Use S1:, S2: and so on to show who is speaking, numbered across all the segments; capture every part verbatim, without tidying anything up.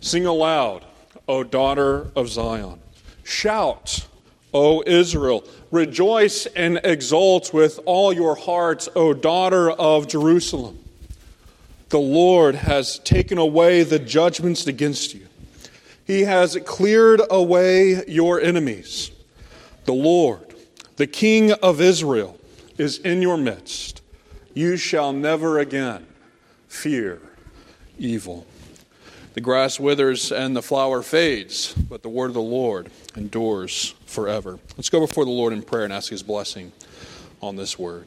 S1: Sing aloud, O daughter of Zion. Shout, O Israel. Rejoice and exult with all your heart, O daughter of Jerusalem. The Lord has taken away the judgments against you. He has cleared away your enemies. The Lord, the King of Israel, is in your midst. You shall never again fear evil. The grass withers and the flower fades, but the word of the Lord endures forever. Let's go before the Lord in prayer and ask His blessing on this word.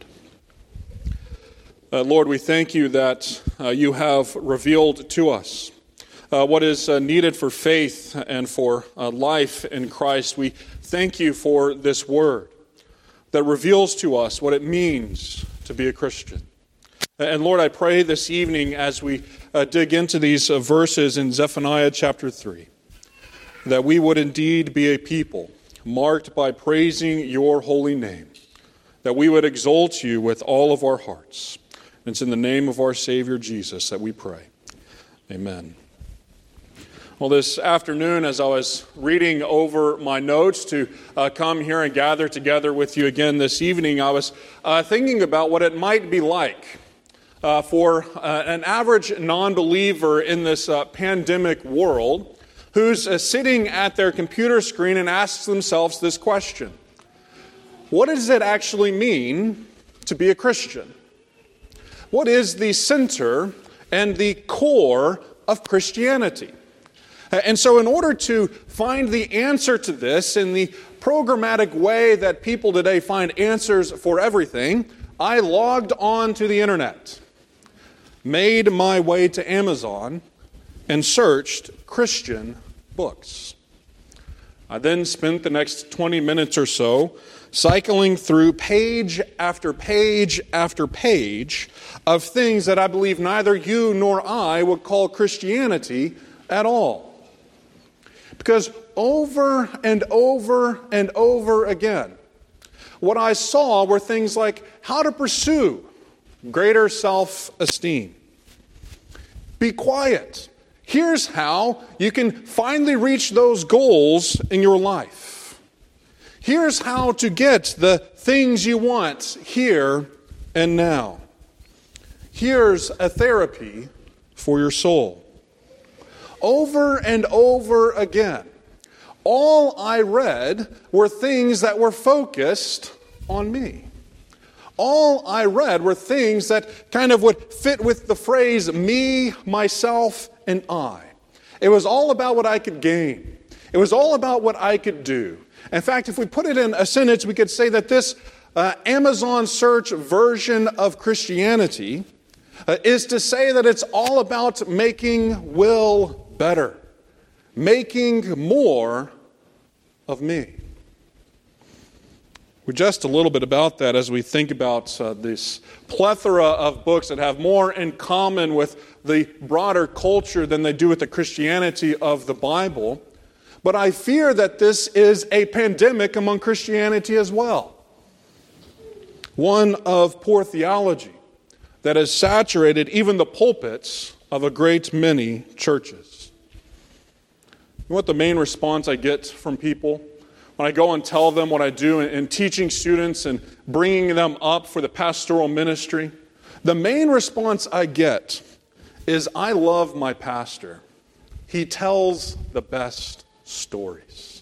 S1: Uh, Lord, we thank you that uh, you have revealed to us uh, what is uh, needed for faith and for uh, life in Christ. We thank you for this word that reveals to us what it means to be a Christian. And Lord, I pray this evening as we uh, dig into these uh, verses in Zephaniah chapter three, that we would indeed be a people marked by praising your holy name, that we would exalt you with all of our hearts. And it's in the name of our Savior Jesus that we pray. Amen. Well, this afternoon, as I was reading over my notes to uh, come here and gather together with you again this evening, I was uh, thinking about what it might be like Uh, for uh, an average non-believer in this uh, pandemic world who's uh, sitting at their computer screen and asks themselves this question: what does it actually mean to be a Christian? What is the center and the core of Christianity? Uh, and so in order to find the answer to this in the programmatic way that people today find answers for everything, I logged on to the internet, made my way to Amazon, and searched Christian books. I then spent the next twenty minutes or so cycling through page after page after page of things that I believe neither you nor I would call Christianity at all. Because over and over and over again, what I saw were things like how to pursue greater self-esteem. Be quiet. Here's how you can finally reach those goals in your life. Here's how to get the things you want here and now. Here's a therapy for your soul. Over and over again, all I read were things that were focused on me. All I read were things that kind of would fit with the phrase me, myself, and I. It was all about what I could gain. It was all about what I could do. In fact, if we put it in a sentence, we could say that this uh, Amazon search version of Christianity uh, is to say that it's all about making Will better, making more of me. We're just a little bit about that as we think about uh, this plethora of books that have more in common with the broader culture than they do with the Christianity of the Bible. But I fear that this is a pandemic among Christianity as well. One of poor theology that has saturated even the pulpits of a great many churches. You know what the main response I get from people when I go and tell them what I do in teaching students and bringing them up for the pastoral ministry? The main response I get is, I love my pastor. He tells the best stories.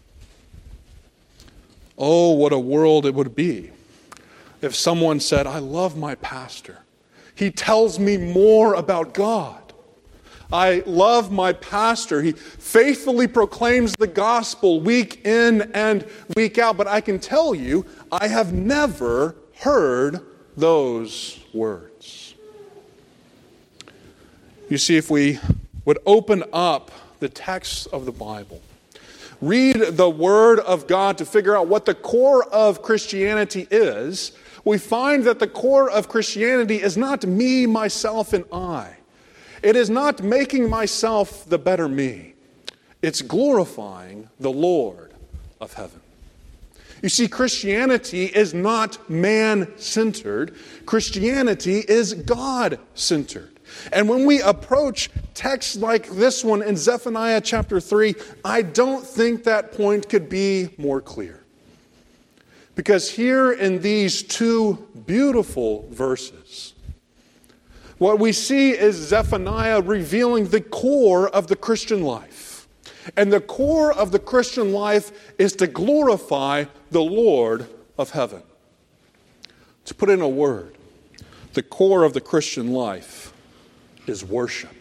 S1: Oh, what a world it would be if someone said, I love my pastor. He tells me more about God. I love my pastor. He faithfully proclaims the gospel week in and week out. But I can tell you, I have never heard those words. You see, if we would open up the text of the Bible, read the Word of God to figure out what the core of Christianity is, we find that the core of Christianity is not me, myself, and I. It is not making myself the better me. It's glorifying the Lord of heaven. You see, Christianity is not man-centered. Christianity is God-centered. And when we approach texts like this one in Zephaniah chapter three, I don't think that point could be more clear. Because here in these two beautiful verses, what we see is Zephaniah revealing the core of the Christian life. And the core of the Christian life is to glorify the Lord of heaven. To put in a word, the core of the Christian life is worship.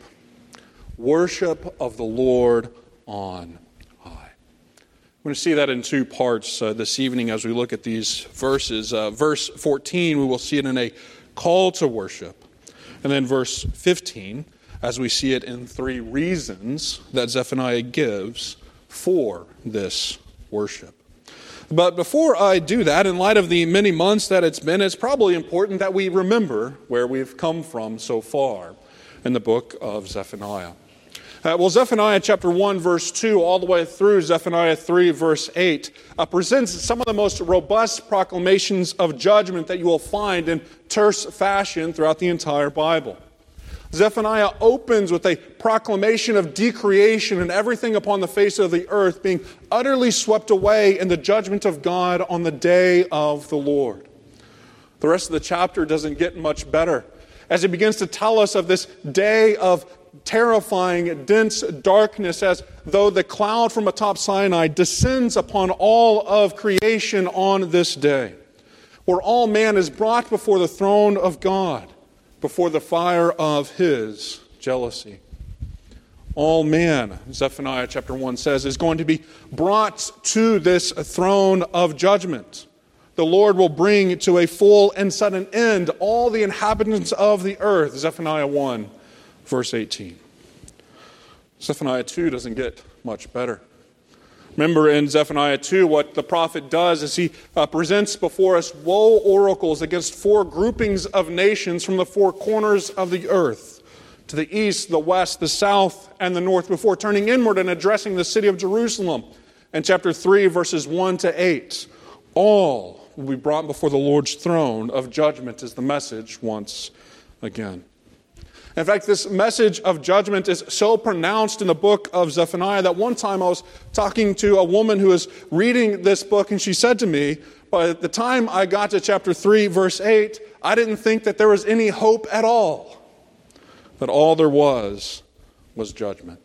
S1: Worship of the Lord on high. We're going to see that in two parts uh, this evening as we look at these verses. Uh, verse fourteen, we will see it in a call to worship. And then verse fifteen, as we see it in three reasons that Zephaniah gives for this worship. But before I do that, in light of the many months that it's been, it's probably important that we remember where we've come from so far in the book of Zephaniah. Uh, well, Zephaniah chapter one, verse two, all the way through Zephaniah three, verse eight, uh, presents some of the most robust proclamations of judgment that you will find in terse fashion throughout the entire Bible. Zephaniah opens with a proclamation of decreation and everything upon the face of the earth being utterly swept away in the judgment of God on the day of the Lord. The rest of the chapter doesn't get much better as it begins to tell us of this day of terrifying, dense darkness, as though the cloud from atop Sinai descends upon all of creation on this day, where all man is brought before the throne of God, before the fire of his jealousy. All man, Zephaniah chapter one says, is going to be brought to this throne of judgment. The Lord will bring to a full and sudden end all the inhabitants of the earth, Zephaniah one, verse eighteen. Zephaniah two doesn't get much better. Remember in Zephaniah two, what the prophet does is he uh, presents before us woe oracles against four groupings of nations from the four corners of the earth, to the east, the west, the south, and the north, before turning inward and addressing the city of Jerusalem. In chapter three, verses one to eight, all will be brought before the Lord's throne of judgment is the message once again. In fact, this message of judgment is so pronounced in the book of Zephaniah that one time I was talking to a woman who was reading this book, and she said to me, by the time I got to chapter three, verse eight, I didn't think that there was any hope at all. That all there was was judgment.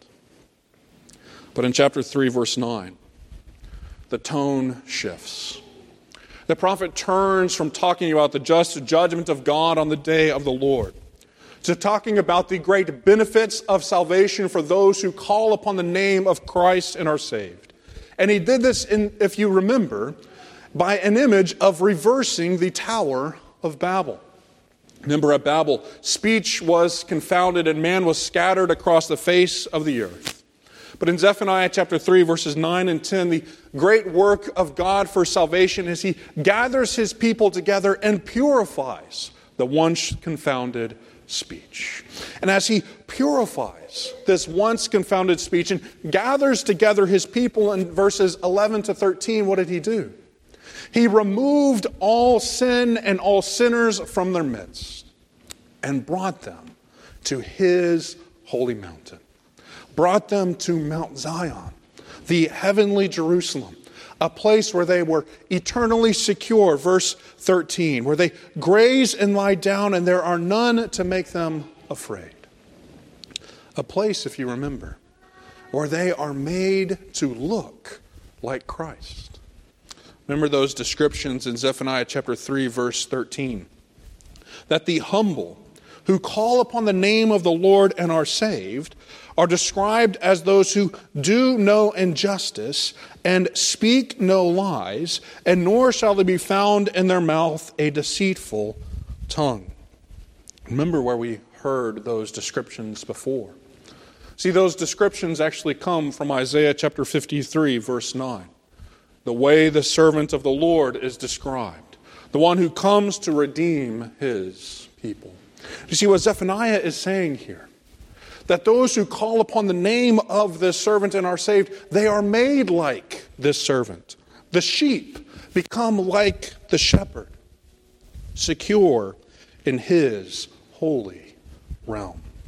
S1: But in chapter three, verse nine, the tone shifts. The prophet turns from talking about the just judgment of God on the day of the Lord to talking about the great benefits of salvation for those who call upon the name of Christ and are saved. And he did this, in, if you remember, by an image of reversing the Tower of Babel. Remember, at Babel, speech was confounded and man was scattered across the face of the earth. But in Zephaniah chapter three, verses nine and ten, the great work of God for salvation is he gathers his people together and purifies the once confounded speech. And as he purifies this once confounded speech and gathers together his people in verses eleven to thirteen, what did he do? He removed all sin and all sinners from their midst and brought them to his holy mountain. Brought them to Mount Zion, the heavenly Jerusalem, a place where they were eternally secure, verse thirteen, where they graze and lie down and there are none to make them afraid. A place, if you remember, where they are made to look like Christ. Remember those descriptions in Zephaniah chapter three, verse thirteen, that the humble who call upon the name of the Lord and are saved are described as those who do no injustice and speak no lies, and nor shall there be found in their mouth a deceitful tongue. Remember where we heard those descriptions before. See, those descriptions actually come from Isaiah chapter fifty-three, verse nine. The way the servant of the Lord is described, the one who comes to redeem his people. You see what Zephaniah is saying here? That those who call upon the name of this servant and are saved, they are made like this servant. The sheep become like the shepherd, secure in his holy realm.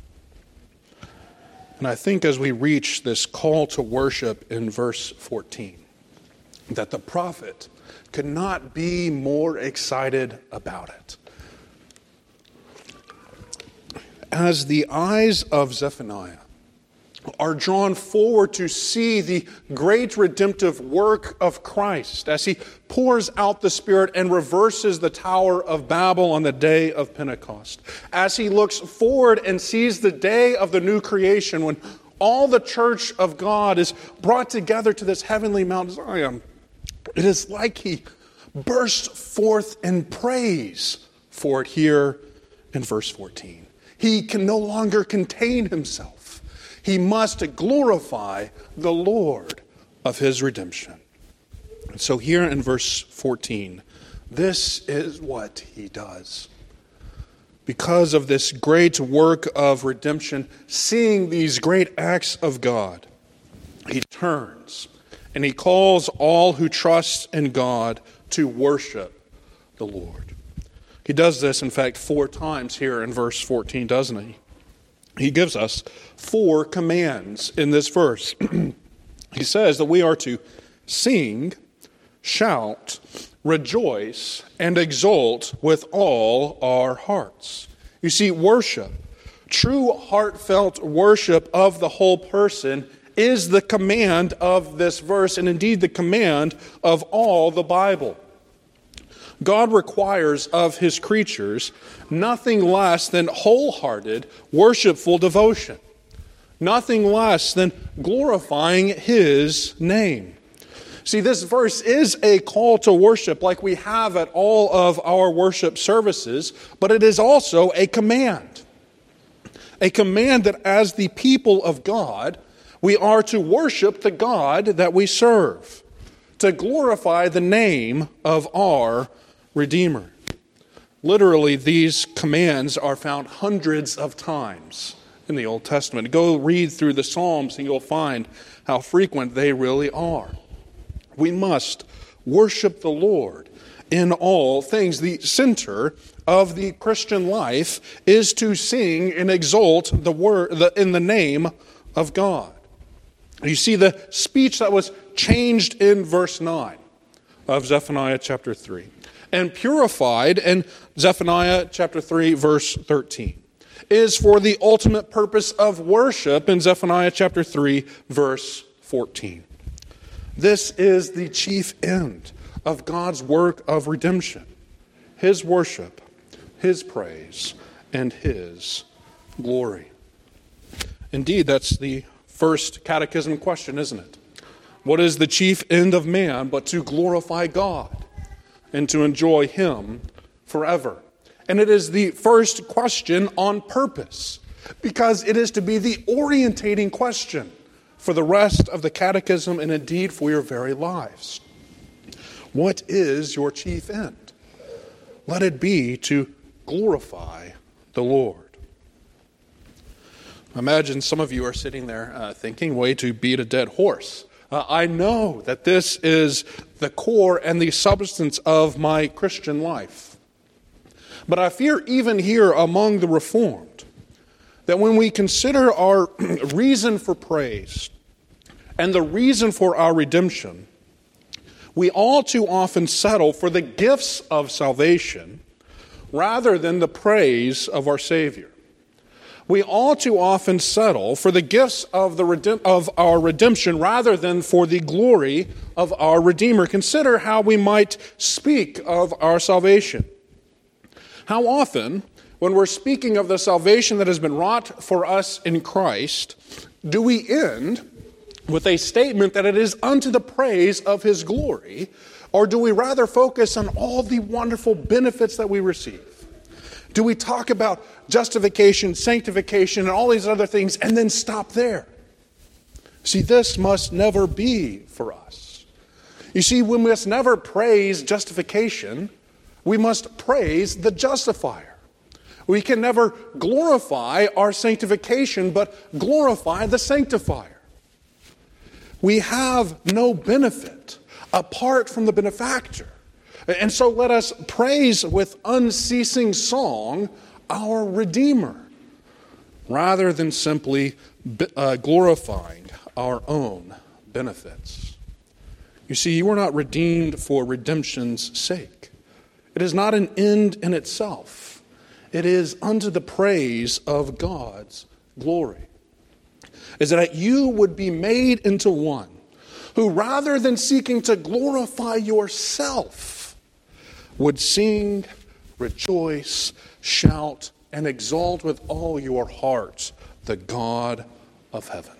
S1: And I think as we reach this call to worship in verse fourteen, that the prophet could not be more excited about it. As the eyes of Zephaniah are drawn forward to see the great redemptive work of Christ as he pours out the Spirit and reverses the Tower of Babel on the day of Pentecost, as he looks forward and sees the day of the new creation when all the church of God is brought together to this heavenly Mount Zion, it is like he bursts forth in praise for it here in verse fourteen. He can no longer contain himself. He must glorify the Lord of his redemption. And so here in verse fourteen, this is what he does. Because of this great work of redemption, seeing these great acts of God, he turns and he calls all who trust in God to worship the Lord. He does this, in fact, four times here in verse fourteen, doesn't he? He gives us four commands in this verse. He says that we are to sing, shout, rejoice, and exult with all our hearts. You see, worship, true heartfelt worship of the whole person, is the command of this verse, and indeed the command of all the Bible. God requires of his creatures nothing less than wholehearted, worshipful devotion. Nothing less than glorifying his name. See, this verse is a call to worship like we have at all of our worship services, but it is also a command. A command that as the people of God, we are to worship the God that we serve, to glorify the name of our Redeemer. Literally, these commands are found hundreds of times in the Old Testament. Go read through the Psalms and you'll find how frequent they really are. We must worship the Lord in all things. The center of the Christian life is to sing and exalt the word the, in the name of God. You see the speech that was changed in verse nine of Zephaniah chapter three and purified in Zephaniah chapter three verse thirteen is for the ultimate purpose of worship in Zephaniah chapter three verse fourteen. This is the chief end of God's work of redemption, his worship, his praise, and his glory. Indeed, that's the first catechism question, isn't it? What is the chief end of man but to glorify God and to enjoy him forever? And it is the first question on purpose, because it is to be the orientating question for the rest of the catechism and indeed for your very lives. What is your chief end? Let it be to glorify the Lord. Imagine some of you are sitting there uh, thinking, way to beat a dead horse. Uh, I know that this is the core and the substance of my Christian life. But I fear even here among the Reformed, that when we consider our reason for praise and the reason for our redemption, we all too often settle for the gifts of salvation rather than the praise of our Savior. We all too often settle for the gifts of the redem- of our redemption rather than for the glory of our Redeemer. Consider how we might speak of our salvation. How often, when we're speaking of the salvation that has been wrought for us in Christ, do we end with a statement that it is unto the praise of his glory, or do we rather focus on all the wonderful benefits that we receive? Do we talk about justification, sanctification, and all these other things and then stop there? See, this must never be for us. You see, we must never praise justification. We must praise the justifier. We can never glorify our sanctification, but glorify the sanctifier. We have no benefit apart from the benefactor. And so let us praise with unceasing song our Redeemer, rather than simply uh, glorifying our own benefits. You see, you were not redeemed for redemption's sake. It is not an end in itself. It is unto the praise of God's glory. Is that you would be made into one who, rather than seeking to glorify yourself, would sing, rejoice, shout, and exalt with all your heart the God of heaven.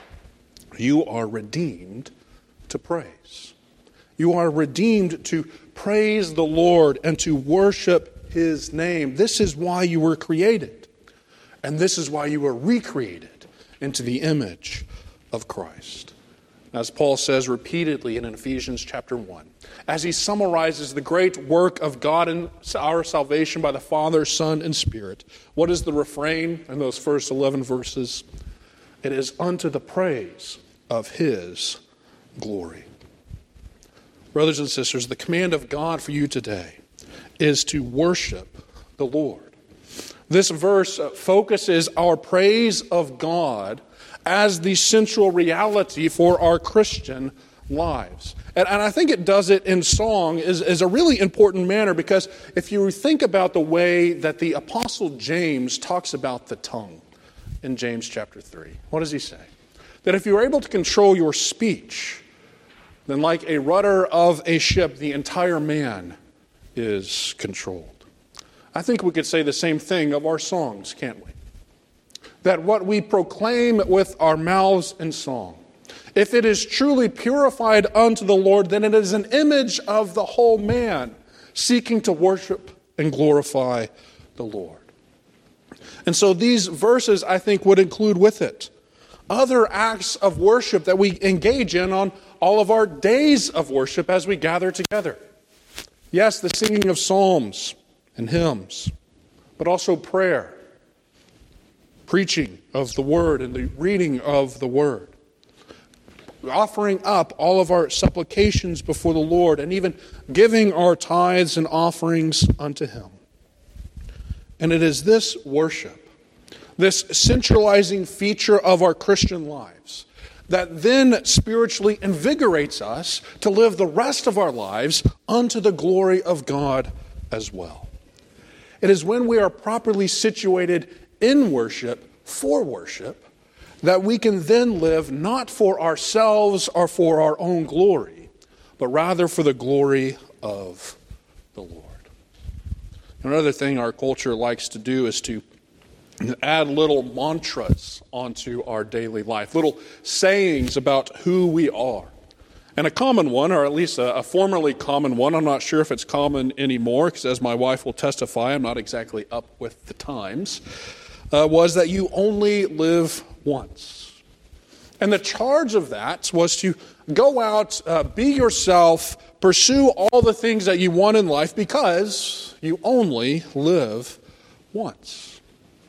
S1: You are redeemed to praise. You are redeemed to praise the Lord and to worship His name. This is why you were created. And this is why you were recreated into the image of Christ. As Paul says repeatedly in Ephesians chapter one, as he summarizes the great work of God in our salvation by the Father, Son, and Spirit, what is the refrain in those first eleven verses? It is unto the praise of His glory. Brothers and sisters, the command of God for you today is to worship the Lord. This verse focuses our praise of God as the central reality for our Christian lives. And, and I think it does it in song is, is a really important manner, because if you think about the way that the Apostle James talks about the tongue in James chapter three, what does he say? That if you're able to control your speech, then like a rudder of a ship, the entire man is controlled. I think we could say the same thing of our songs, can't we? That what we proclaim with our mouths in song, if it is truly purified unto the Lord, then it is an image of the whole man seeking to worship and glorify the Lord. And so these verses, I think, would include with it other acts of worship that we engage in on all of our days of worship as we gather together. Yes, the singing of psalms and hymns, but also prayer, preaching of the word and the reading of the word, offering up all of our supplications before the Lord, and even giving our tithes and offerings unto Him. And it is this worship, this centralizing feature of our Christian lives, that then spiritually invigorates us to live the rest of our lives unto the glory of God as well. It is when we are properly situated in worship, for worship, that we can then live not for ourselves or for our own glory, but rather for the glory of the Lord. Another thing our culture likes to do is to add little mantras onto our daily life, little sayings about who we are. And a common one, or at least a, a formerly common one, I'm not sure if it's common anymore, because as my wife will testify, I'm not exactly up with the times, uh, was that you only live once. And the charge of that was to go out, uh, be yourself, pursue all the things that you want in life, because you only live once.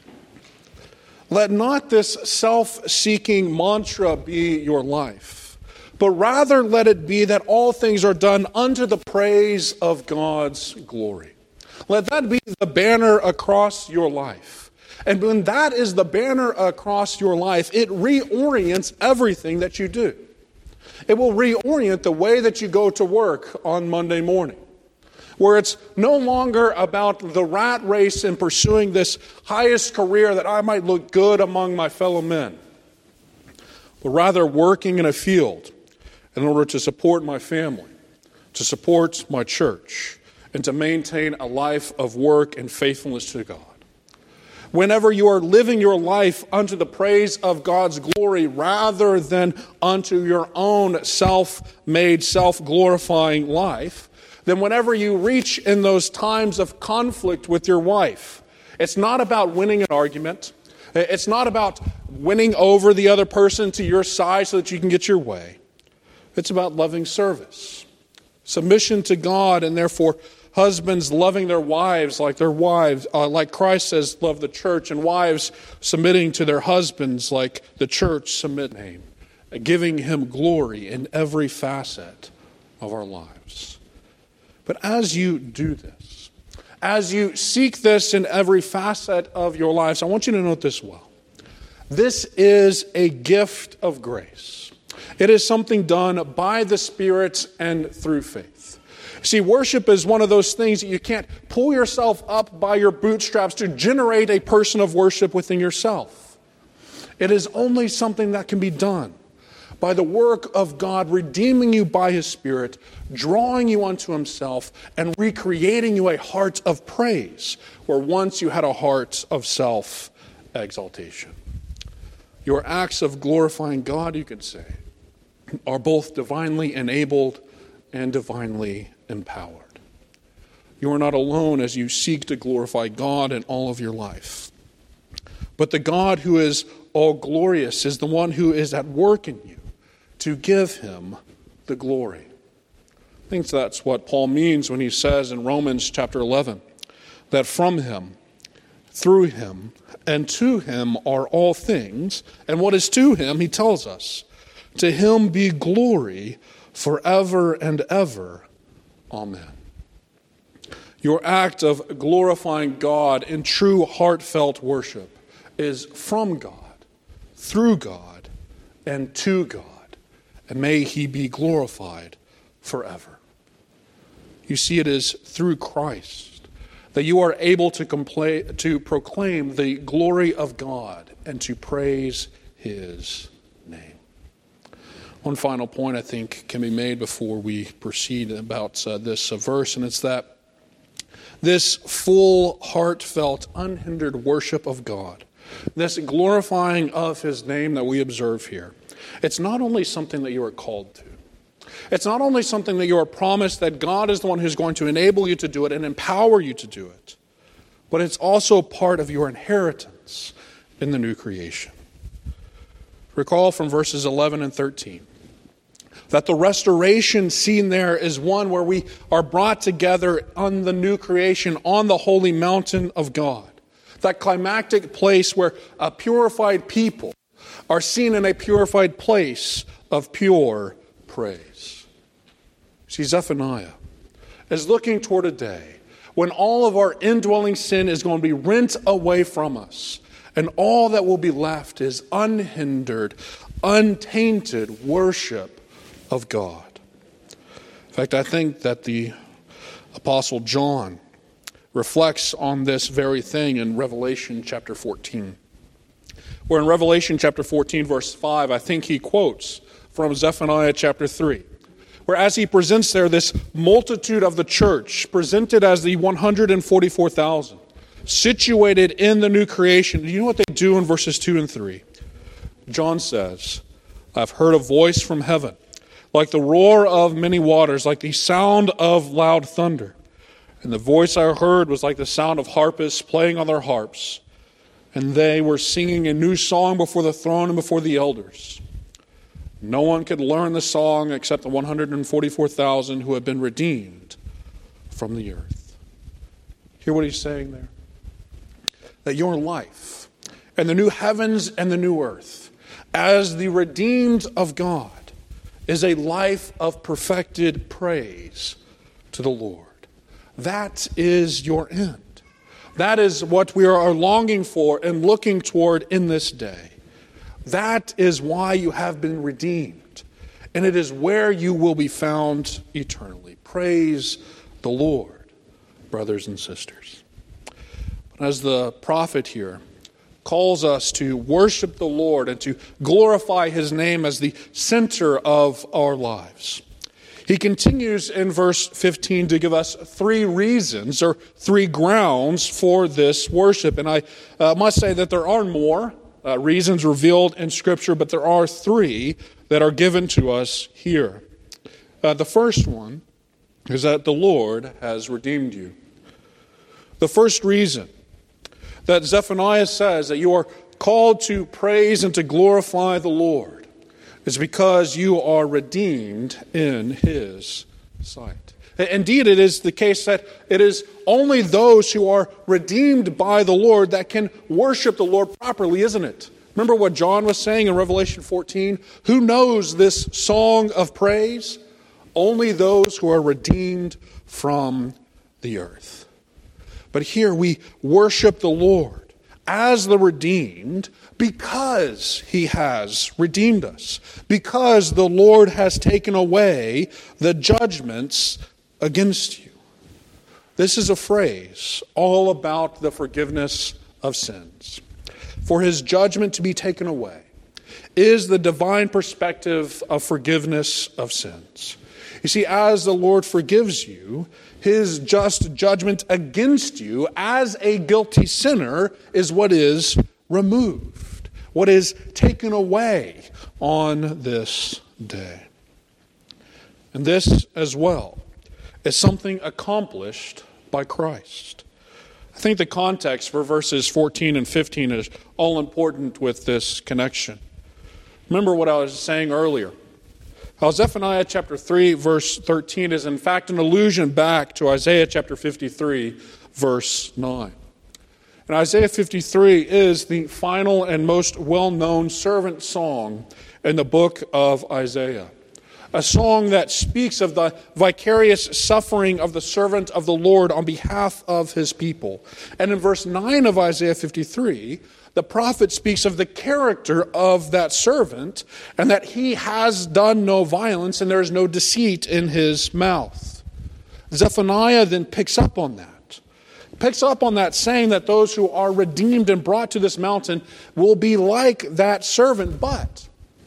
S1: Let not this self-seeking mantra be your life, but rather let it be that all things are done unto the praise of God's glory. Let that be the banner across your life. And when that is the banner across your life, it reorients everything that you do. It will reorient the way that you go to work on Monday morning, where it's no longer about the rat race in pursuing this highest career that I might look good among my fellow men, but rather working in a field in order to support my family, to support my church, and to maintain a life of work and faithfulness to God. Whenever you are living your life unto the praise of God's glory rather than unto your own self-made, self-glorifying life, then whenever you reach in those times of conflict with your wife, it's not about winning an argument. It's not about winning over the other person to your side so that you can get your way. It's about loving service, submission to God, and therefore husbands loving their wives like their wives, uh, like Christ says, love the church, and wives submitting to their husbands like the church submit him, giving Him glory in every facet of our lives. But as you do this, as you seek this in every facet of your lives, I want you to note this well, This is a gift of grace. It is something done by the Spirit and through faith. See, worship is one of those things that you can't pull yourself up by your bootstraps to generate a person of worship within yourself. It is only something that can be done by the work of God redeeming you by His Spirit, drawing you unto Himself, and recreating you a heart of praise, where once you had a heart of self-exaltation. Your acts of glorifying God, you could say, are both divinely enabled and divinely empowered. You are not alone as you seek to glorify God in all of your life. But the God who is all glorious is the one who is at work in you to give Him the glory. I think that's what Paul means when he says in Romans chapter eleven, that from Him, through Him, and to Him are all things, and what is to Him, he tells us, to Him be glory forever and ever. Amen. Your act of glorifying God in true heartfelt worship is from God, through God, and to God. And may He be glorified forever. You see, it is through Christ that you are able to, compla- to proclaim the glory of God and to praise His name. One final point I think can be made before we proceed about uh, this uh, verse, and it's that this full, heartfelt, unhindered worship of God, this glorifying of His name that we observe here, it's not only something that you are called to. It's not only something that you are promised that God is the one who's going to enable you to do it and empower you to do it, but it's also part of your inheritance in the new creation. Recall from verses eleven and thirteen that the restoration seen there is one where we are brought together on the new creation, on the holy mountain of God. That climactic place where a purified people are seen in a purified place of pure praise. See, Zephaniah is looking toward a day when all of our indwelling sin is going to be rent away from us, and all that will be left is unhindered, untainted worship of God. In fact, I think that the Apostle John reflects on this very thing in Revelation chapter fourteen. Where in Revelation chapter fourteen, verse five, I think he quotes from Zephaniah chapter three. Where as he presents there this multitude of the church, presented as the one hundred forty-four thousand, situated in the new creation. Do you know what they do in verses two and three? John says, I've heard a voice from heaven, like the roar of many waters, like the sound of loud thunder. And the voice I heard was like the sound of harpists playing on their harps. And they were singing a new song before the throne and before the elders. No one could learn the song except the one hundred forty-four thousand who have been redeemed from the earth. Hear what he's saying there? That your life and the new heavens and the new earth, as the redeemed of God, is a life of perfected praise to the Lord. That is your end. That is what we are longing for and looking toward in this day. That is why you have been redeemed. And it is where you will be found eternally. Praise the Lord, brothers and sisters. But as the prophet here calls us to worship the Lord and to glorify His name as the center of our lives, he continues in verse fifteen to give us three reasons or three grounds for this worship. And I uh, must say that there are more uh, reasons revealed in Scripture, but there are three that are given to us here. Uh, the first one is that the Lord has redeemed you. The first reason that Zephaniah says that you are called to praise and to glorify the Lord is because you are redeemed in His sight. Indeed, it is the case that it is only those who are redeemed by the Lord that can worship the Lord properly, isn't it? Remember what John was saying in Revelation fourteen? Who knows this song of praise? Only those who are redeemed from the earth. But here we worship the Lord as the redeemed because he has redeemed us, because the Lord has taken away the judgments against you. This is a phrase all about the forgiveness of sins. For his judgment to be taken away is the divine perspective of forgiveness of sins. You see, as the Lord forgives you, his just judgment against you as a guilty sinner is what is removed, what is taken away on this day. And this as well is something accomplished by Christ. I think the context for verses fourteen and fifteen is all important with this connection. Remember what I was saying earlier. How Zephaniah chapter three, verse thirteen is in fact an allusion back to Isaiah chapter fifty-three, verse nine. And Isaiah fifty-three is the final and most well-known servant song in the book of Isaiah. A song that speaks of the vicarious suffering of the servant of the Lord on behalf of his people. And in verse nine of Isaiah fifty-three, the prophet speaks of the character of that servant and that he has done no violence and there is no deceit in his mouth. Zephaniah then picks up on that. Picks up on that, saying that those who are redeemed and brought to this mountain will be like that servant. But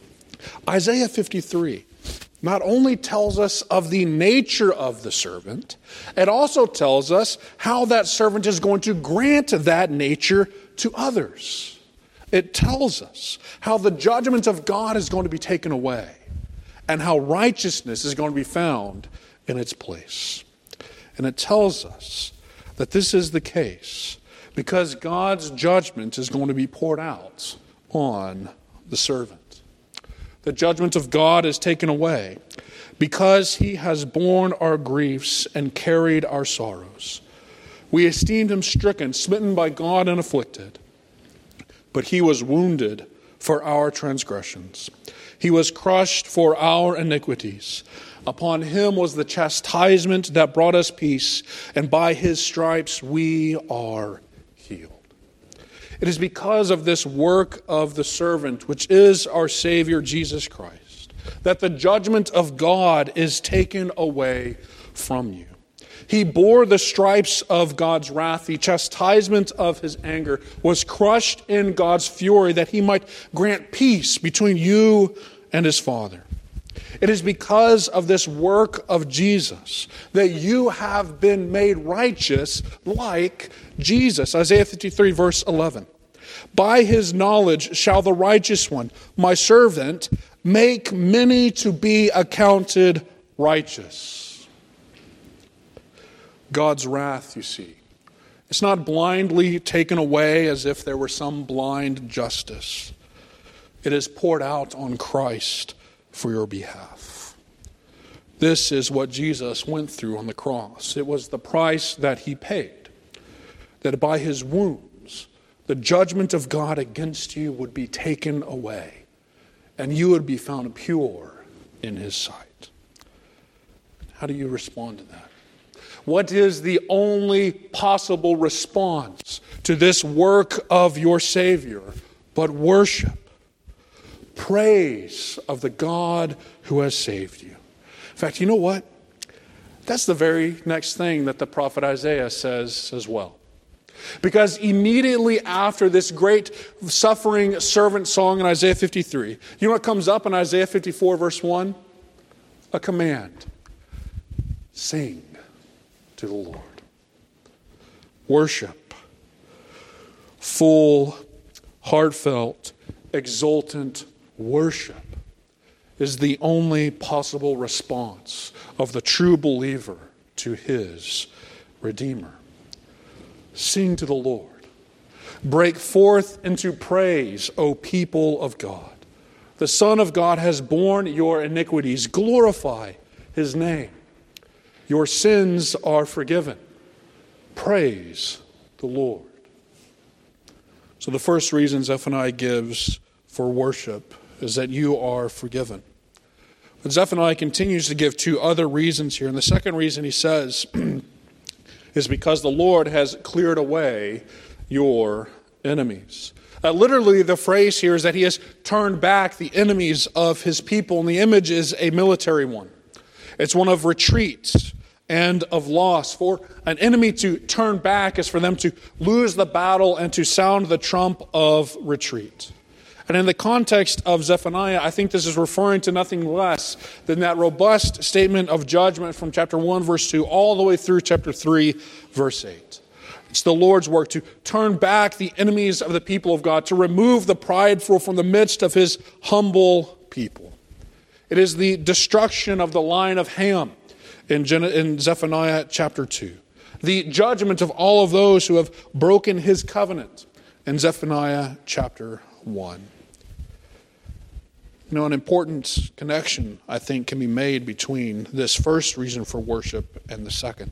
S1: Isaiah fifty-three not only tells us of the nature of the servant, it also tells us how that servant is going to grant that nature to others. It tells us how the judgment of God is going to be taken away and how righteousness is going to be found in its place. And it tells us that this is the case because God's judgment is going to be poured out on the servant. The judgment of God is taken away because he has borne our griefs and carried our sorrows. We esteemed him stricken, smitten by God and afflicted. But he was wounded for our transgressions. He was crushed for our iniquities. Upon him was the chastisement that brought us peace, and by his stripes we are healed. It is because of this work of the servant, which is our Savior Jesus Christ, that the judgment of God is taken away from you. He bore the stripes of God's wrath. The chastisement of his anger was crushed in God's fury that he might grant peace between you and his Father. It is because of this work of Jesus that you have been made righteous like Jesus. Isaiah fifty-three, verse eleven. By his knowledge shall the righteous one, my servant, make many to be accounted righteous. God's wrath, you see, it's not blindly taken away as if there were some blind justice. It is poured out on Christ for your behalf. This is what Jesus went through on the cross. It was the price that he paid, that by his wounds, the judgment of God against you would be taken away, and you would be found pure in his sight. How do you respond to that? What is the only possible response to this work of your Savior but worship, praise of the God who has saved you? In fact, you know what? That's the very next thing that the prophet Isaiah says as well. Because immediately after this great suffering servant song in Isaiah fifty-three, you know what comes up in Isaiah fifty-four, verse one? A command. Sing to the Lord. Worship. Full, heartfelt, exultant worship is the only possible response of the true believer to his Redeemer. Sing to the Lord. Break forth into praise, O people of God. The Son of God has borne your iniquities. Glorify his name. Your sins are forgiven. Praise the Lord. So the first reason Zephaniah gives for worship is that you are forgiven. But Zephaniah continues to give two other reasons here. And the second reason he says is because the Lord has cleared away your enemies. Uh, literally, the phrase here is that he has turned back the enemies of his people, and the image is a military one. It's one of retreat and of loss. For an enemy to turn back is for them to lose the battle and to sound the trump of retreat. And in the context of Zephaniah, I think this is referring to nothing less than that robust statement of judgment from chapter one, verse two, all the way through chapter three, verse eight. It's the Lord's work to turn back the enemies of the people of God, to remove the prideful from the midst of his humble people. It is the destruction of the line of Ham in, Gen- in Zephaniah chapter two. The judgment of all of those who have broken his covenant in Zephaniah chapter one. You know, an important connection, I think, can be made between this first reason for worship and the second.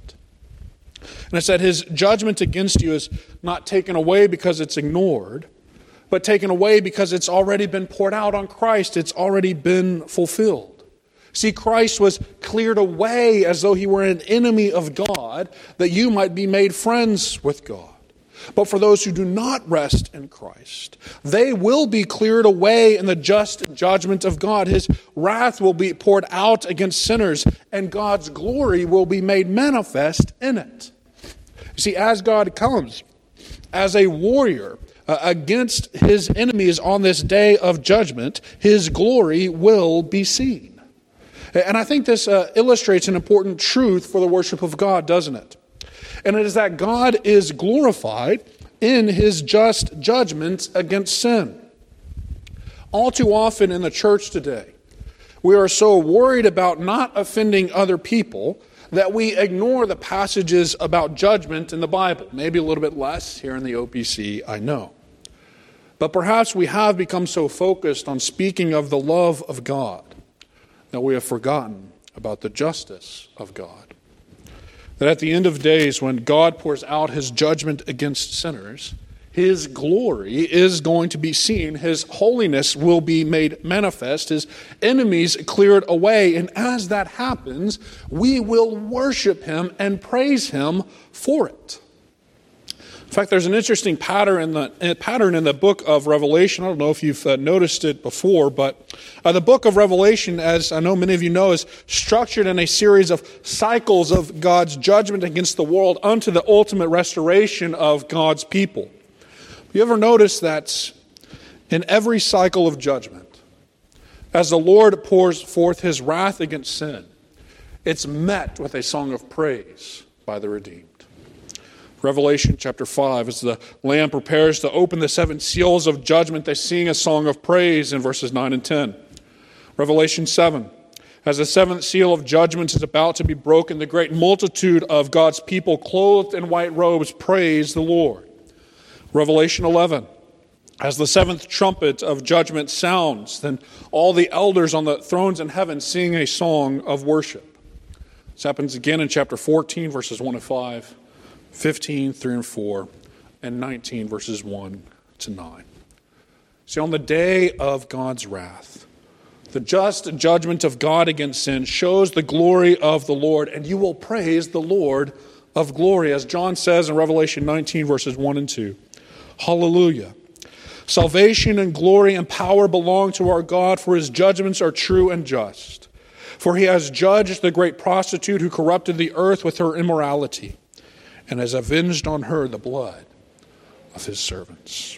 S1: And it's that his judgment against you is not taken away because it's ignored, but taken away because it's already been poured out on Christ. It's already been fulfilled. See, Christ was cleared away as though he were an enemy of God, that you might be made friends with God. But for those who do not rest in Christ, they will be cleared away in the just judgment of God. His wrath will be poured out against sinners, and God's glory will be made manifest in it. You see, as God comes as a warrior uh, against his enemies on this day of judgment, his glory will be seen. And I think this uh, illustrates an important truth for the worship of God, doesn't it? And it is that God is glorified in his just judgment against sin. All too often in the church today, we are so worried about not offending other people that we ignore the passages about judgment in the Bible. Maybe a little bit less here in the O P C, I know. But perhaps we have become so focused on speaking of the love of God that we have forgotten about the justice of God. That at the end of days, when God pours out his judgment against sinners, his glory is going to be seen. His holiness will be made manifest. His enemies cleared away. And as that happens, we will worship him and praise him for it. In fact, there's an interesting pattern in the pattern in the book of Revelation. I don't know if you've uh, noticed it before, but uh, the book of Revelation, as I know many of you know, is structured in a series of cycles of God's judgment against the world unto the ultimate restoration of God's people. You ever notice that in every cycle of judgment, as the Lord pours forth his wrath against sin, it's met with a song of praise by the redeemed. Revelation chapter five, as the Lamb prepares to open the seven seals of judgment, they sing a song of praise in verses nine and ten. Revelation seven, as the seventh seal of judgment is about to be broken, the great multitude of God's people clothed in white robes praise the Lord. Revelation eleven, as the seventh trumpet of judgment sounds, then all the elders on the thrones in heaven sing a song of worship. This happens again in chapter fourteen, verses one to five. fifteen, three and four, and nineteen, verses one to nine. See, on the day of God's wrath, the just judgment of God against sin shows the glory of the Lord, and you will praise the Lord of glory, as John says in Revelation nineteen, verses one and two. Hallelujah. Salvation and glory and power belong to our God, for his judgments are true and just. For he has judged the great prostitute who corrupted the earth with her immorality, and has avenged on her the blood of his servants.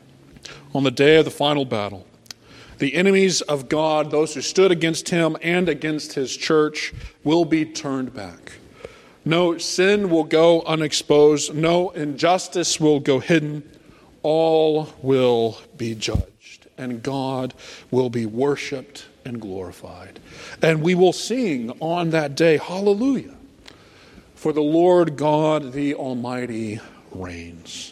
S1: On the day of the final battle, the enemies of God, those who stood against him and against his church, will be turned back. No sin will go unexposed. No injustice will go hidden. All will be judged, and God will be worshiped and glorified. And we will sing on that day, hallelujah. For the Lord God, the Almighty, reigns.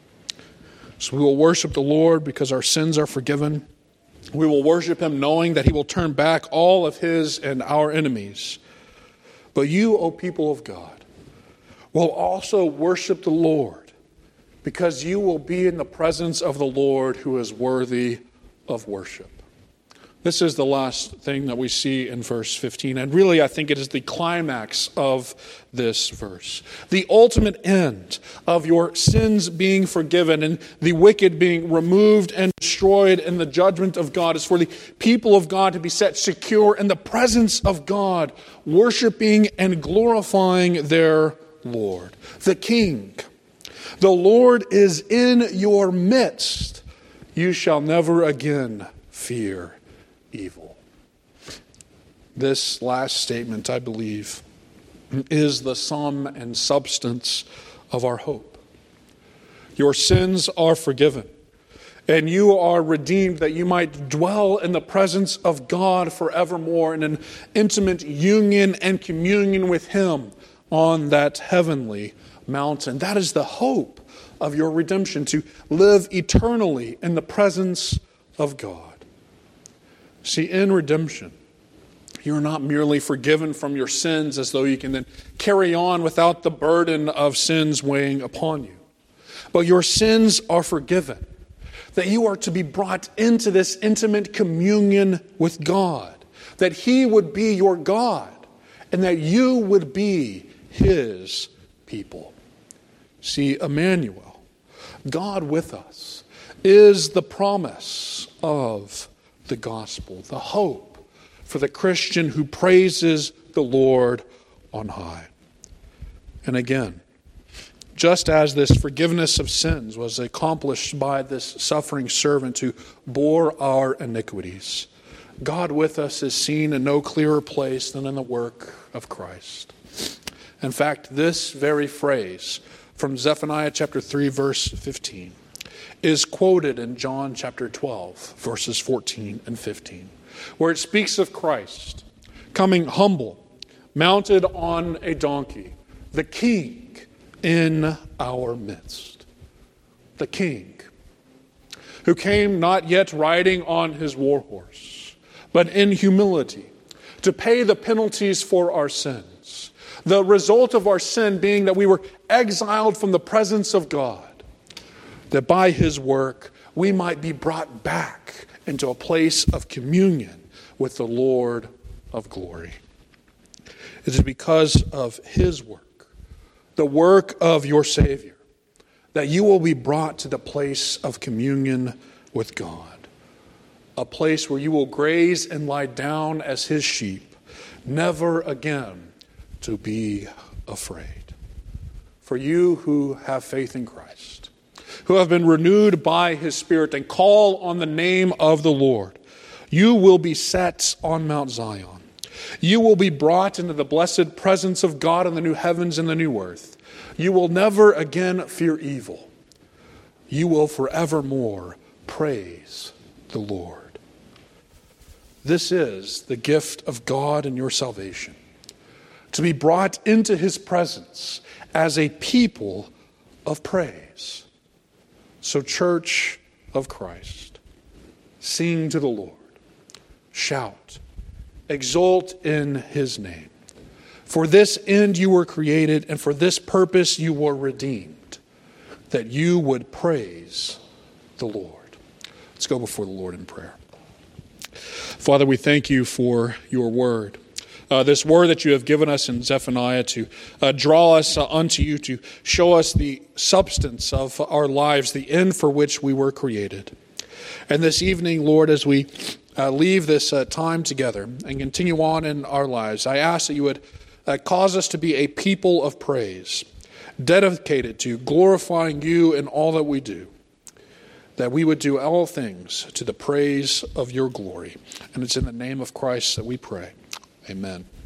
S1: So we will worship the Lord because our sins are forgiven. We will worship him knowing that he will turn back all of his and our enemies. But you, O people of God, will also worship the Lord because you will be in the presence of the Lord who is worthy of worship. This is the last thing that we see in verse fifteen. And really, I think it is the climax of this verse. The ultimate end of your sins being forgiven and the wicked being removed and destroyed in the judgment of God is for the people of God to be set secure in the presence of God, worshiping and glorifying their Lord, the King. The Lord is in your midst. You shall never again fear evil. This last statement, I believe, is the sum and substance of our hope. Your sins are forgiven, and you are redeemed that you might dwell in the presence of God forevermore in an intimate union and communion with Him on that heavenly mountain. That is the hope of your redemption, to live eternally in the presence of God. See, in redemption, you're not merely forgiven from your sins as though you can then carry on without the burden of sins weighing upon you. But your sins are forgiven, that you are to be brought into this intimate communion with God, that He would be your God, and that you would be His people. See, Emmanuel, God with us, is the promise of the gospel, the hope for the Christian who praises the Lord on high. And again, just as this forgiveness of sins was accomplished by this suffering servant who bore our iniquities, God with us is seen in no clearer place than in the work of Christ. In fact, this very phrase from Zephaniah chapter three, verse fifteen, is quoted in John chapter twelve, verses fourteen and fifteen, where it speaks of Christ coming humble, mounted on a donkey, the King in our midst. The King, who came not yet riding on his war horse, but in humility, to pay the penalties for our sins. The result of our sin being that we were exiled from the presence of God, that by His work we might be brought back into a place of communion with the Lord of glory. It is because of His work, the work of your Savior, that you will be brought to the place of communion with God, a place where you will graze and lie down as His sheep, never again to be afraid. For you who have faith in Christ, who have been renewed by His Spirit and call on the name of the Lord, you will be set on Mount Zion. You will be brought into the blessed presence of God in the new heavens and the new earth. You will never again fear evil. You will forevermore praise the Lord. This is the gift of God in your salvation, to be brought into His presence as a people of praise. So, Church of Christ, sing to the Lord, shout, exult in His name. For this end you were created, and for this purpose you were redeemed, that you would praise the Lord. Let's go before the Lord in prayer. Father, we thank you for your word. Uh, this word that you have given us in Zephaniah to uh, draw us uh, unto you, to show us the substance of our lives, the end for which we were created. And this evening, Lord, as we uh, leave this uh, time together and continue on in our lives, I ask that you would uh, cause us to be a people of praise, dedicated to glorifying you in all that we do, that we would do all things to the praise of your glory. And it's in the name of Christ that we pray. Amen.